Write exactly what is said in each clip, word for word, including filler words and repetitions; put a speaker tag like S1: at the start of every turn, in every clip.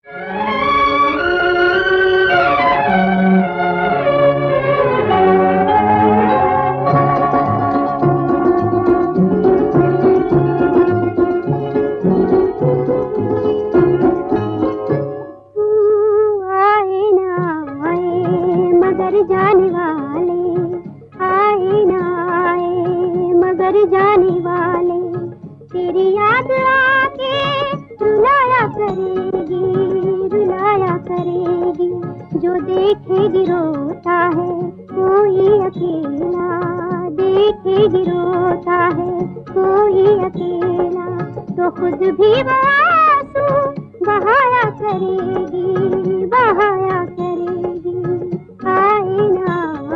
S1: जाने वाले आए ना आए मगर जाने वाले, तेरी याद आके रुलाया करेगी रुलाया करेगी। जो देखेगी रोता है कोई अकेला, देखेगी रोता है कोई अकेला, तो खुद भी वो आंसू बहाया करेगी बहाया करेगी। आए ना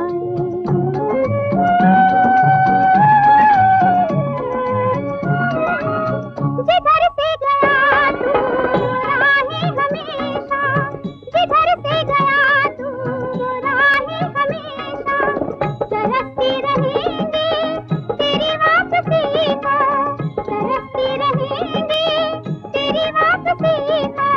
S1: जिधर से गया तू राहे हमेशा, जिधर से गया तू राहे हमेशा, तरसती रहेंगी तेरी वापसी को, तरसती रहेंगी तेरी वापसी को।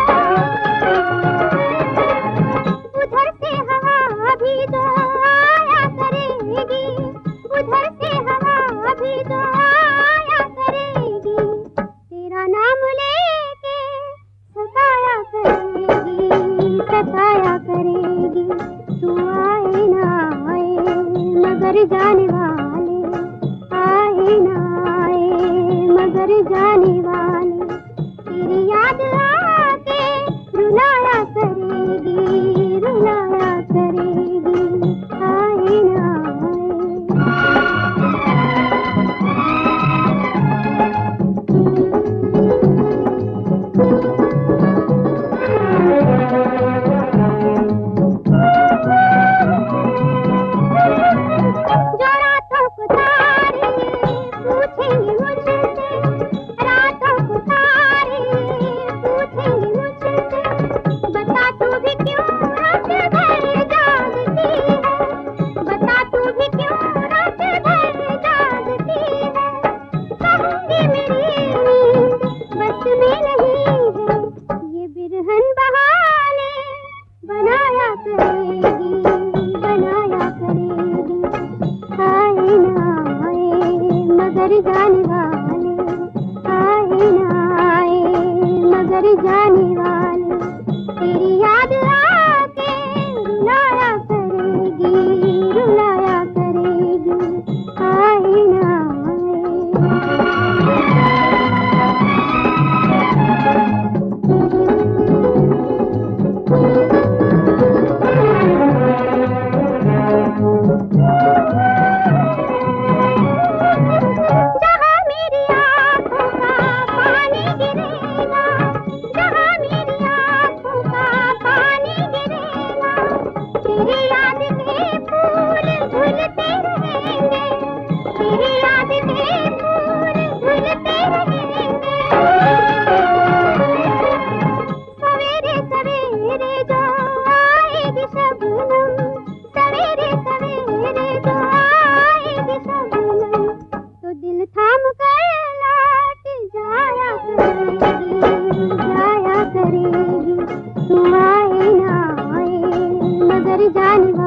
S1: उधर से हवा भी तो आया करेगी, उधर से हवा भी तो आया करेगी, तेरा नाम लेके सताया करेगी सताया करेगी। तू आए ना आए मगर जाने वाले, आए ना आए मगर जाने वाले, तेरी याद आके रुलाया करेगी रुलाया करेगी। आए ना जाने वाले, आए ना आए मगर जाने वाले, तेरी याद आके रुलाया करेगी रुलाया करेगी। आए ना जाने